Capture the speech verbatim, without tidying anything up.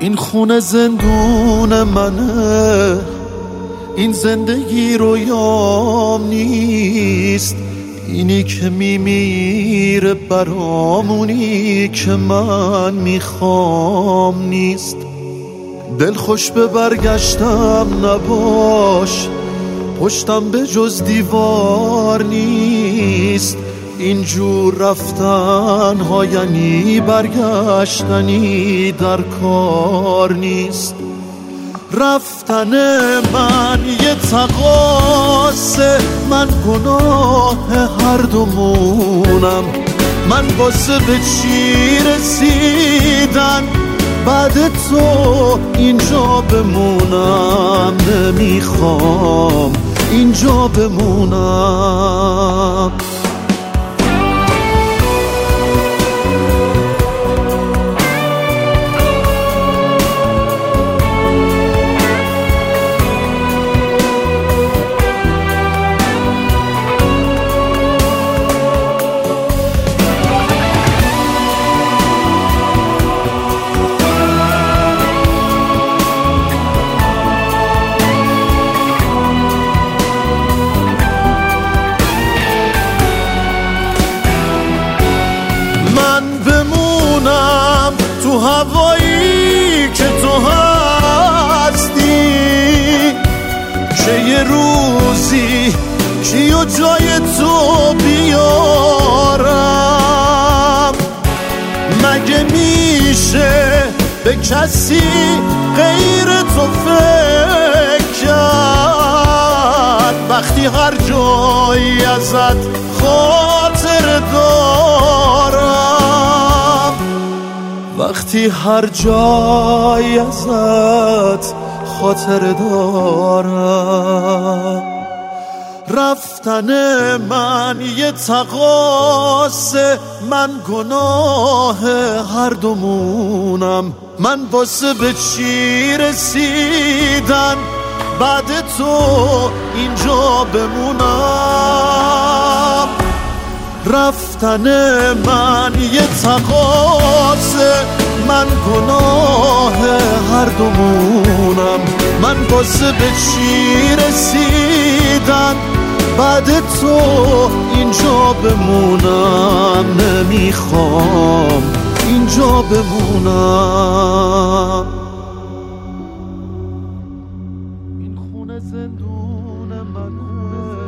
این خونه زندون منه، این زندگی رویام نیست. اینی که میمیره برامونی که من میخوام نیست. دل خوش به برگشتم نباش، پشتم به جز دیوار نیست. اینجور رفتن ها یعنی برگشتنی در کار نیست. رفتن من یه تقاصه، من گناه هر دومونم. من واسه به چی رسیدن بعد تو اینجا بمونم. نمیخوام اینجا بمونم. تو هوایی که تو هستی، چه یه روزی کیو جای تو بیارم. مگه میشه به کسی غیر تو فکر کرد وقتی هر جایی ازت خاطر دارم؟ وقتی هر جایی ازت خاطر دارم. رفتن من یه تقاصه، من گناه هر دومونم. من واسه به چی رسیدن بعد تو اینجا بمونم. رفتن من یه تقاصه، من گناه هر دومونم. من واسه به چی رسیدن بعد تو اینجا بمونم. نمیخوام اینجا بمونم. این خونه زندون منه.